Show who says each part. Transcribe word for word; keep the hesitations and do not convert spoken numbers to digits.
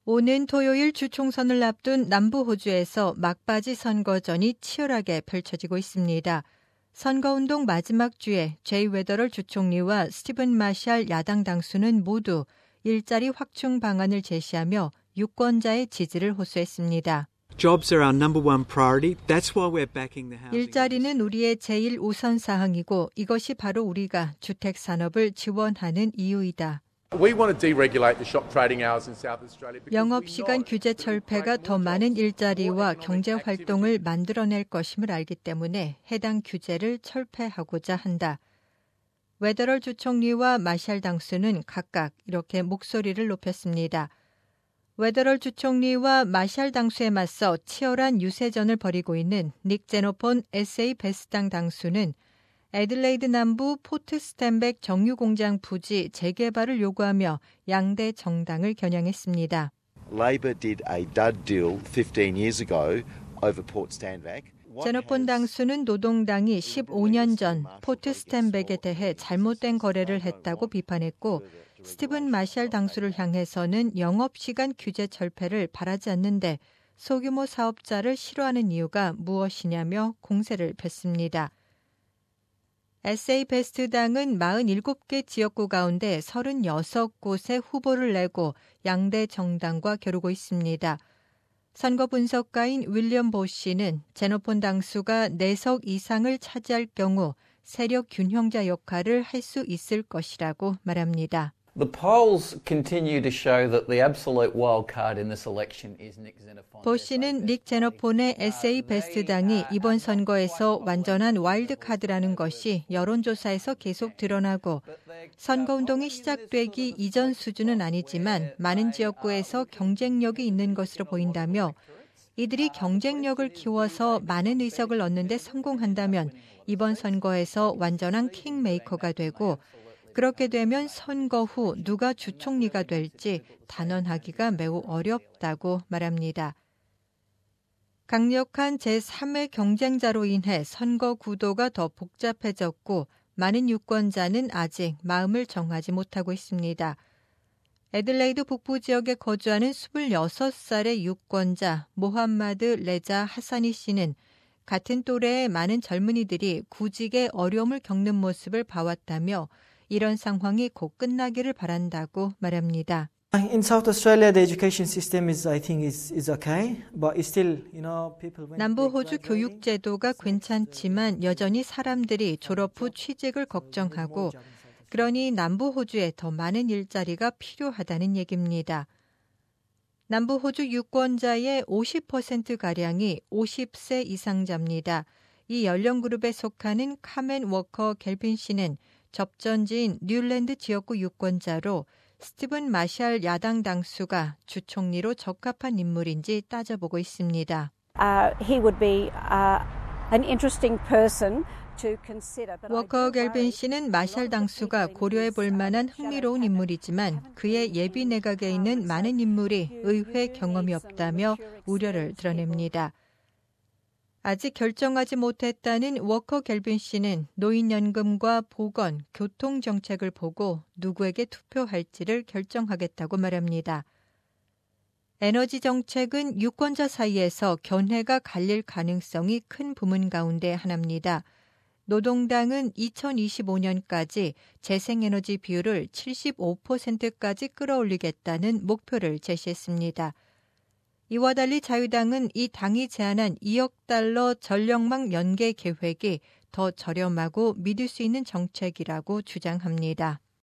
Speaker 1: 오는 토요일 주총선을 앞둔 남부 호주에서 막바지 선거전이 치열하게 펼쳐지고 있습니다. 선거운동 마지막 주에 제이 웨더럴 주총리와 스티븐 마샬 야당 당수는 모두 일자리 확충 방안을 제시하며 유권자의 지지를 호소했습니다.
Speaker 2: Jobs are our number one priority. That's why we're backing the housing.
Speaker 1: 일자리는 우리의 제일 우선 사항이고 이것이 바로 우리가 주택 산업을 지원하는 이유이다.
Speaker 3: We want to deregulate the shop trading hours in South Australia.
Speaker 1: 영업시간 규제 철폐가 더 많은 일자리와 경제 활동을 만들어낼 것임을 알기 때문에 해당 규제를 철폐하고자 한다. 웨더럴 주총리와 마샬 당수는 각각 이렇게 목소리를 높였습니다. 웨더럴 주총리와 마샬 당수에 맞서 치열한 유세전을 벌이고 있는 닉 제노폰 에스에이 베스당 당수는 애들레이드 남부 포트 스탠백 정유공장 부지 재개발을 요구하며 양대 정당을 겨냥했습니다.
Speaker 4: Labor did a dud deal fifteen years ago over Port Stanback.
Speaker 1: 제노폰 당수는 노동당이 십오 년 전 포트 스탠백에 대해 잘못된 거래를 했다고 비판했고 스티븐 마샬 당수를 향해서는 영업시간 규제 철폐를 바라지 않는데 소규모 사업자를 싫어하는 이유가 무엇이냐며 공세를 폈습니다. 에스에이 베스트당은 사십칠 개 지역구 가운데 삼십육 곳에 후보를 내고 양대 정당과 겨루고 있습니다. 선거 분석가인 윌리엄 보시는 제노폰 당수가 네 석 이상을 차지할 경우 세력 균형자 역할을 할 수 있을 것이라고 말합니다.
Speaker 5: The polls continue to show that the absolute wild card in this election is Nick Xenophon.
Speaker 1: 보시는 닉 제노폰의 에스에이 베스트당이 이번 선거에서 완전한 와일드 카드라는 것이 여론조사에서 계속 드러나고 선거운동이 시작되기 이전 수준은 아니지만 많은 지역구에서 경쟁력이 있는 것으로 보인다며 이들이 경쟁력을 키워서 많은 의석을 얻는 데 성공한다면 이번 선거에서 완전한 킹메이커가 되고 그렇게 되면 선거 후 누가 주총리가 될지 단언하기가 매우 어렵다고 말합니다. 강력한 제삼의 경쟁자로 인해 선거 구도가 더 복잡해졌고 많은 유권자는 아직 마음을 정하지 못하고 있습니다. 애들레이드 북부 지역에 거주하는 스물여섯 살의 유권자 모함마드 레자 하사니 씨는 같은 또래의 많은 젊은이들이 구직에 어려움을 겪는 모습을 봐왔다며 이런 상황이 곧 끝나기를 바란다고 말합니다.
Speaker 6: In South Australia, the education system is, I think, is is okay, but it's still, you know, people.
Speaker 1: 남부 호주 교육 제도가 괜찮지만 여전히 사람들이 졸업 후 취직을 걱정하고, 그러니 남부 호주에 더 많은 일자리가 필요하다는 얘기입니다. 남부 호주 유권자의 오십 퍼센트 가량이 오십 세 이상자입니다. 이 연령 그룹에 속하는 카멘 워커 갤빈 씨는 접전지인 뉴랜드 지역구 유권자로 스티븐 마샬 야당 당수가 주총리로 적합한 인물인지 따져보고 있습니다.
Speaker 7: Uh, he would be uh, an interesting person to consider.
Speaker 1: 워커 갤빈 씨는 마샬 당수가 고려해 볼 만한 흥미로운 인물이지만 그의 예비 내각에 있는 많은 인물이 의회 경험이 없다며 우려를 드러냅니다. 아직 결정하지 못했다는 워커 갤빈 씨는 노인연금과 보건, 교통정책을 보고 누구에게 투표할지를 결정하겠다고 말합니다. 에너지 정책은 유권자 사이에서 견해가 갈릴 가능성이 큰 부문 가운데 하나입니다. 노동당은 이천이십오 년까지 재생에너지 비율을 칠십오 퍼센트까지 끌어올리겠다는 목표를 제시했습니다. 이와 달리 자유당은 이 당이 제안한 이억 달러 전력망 연계 계획이 더 저렴하고 믿을 수 있는 정책이라고 주장합니다.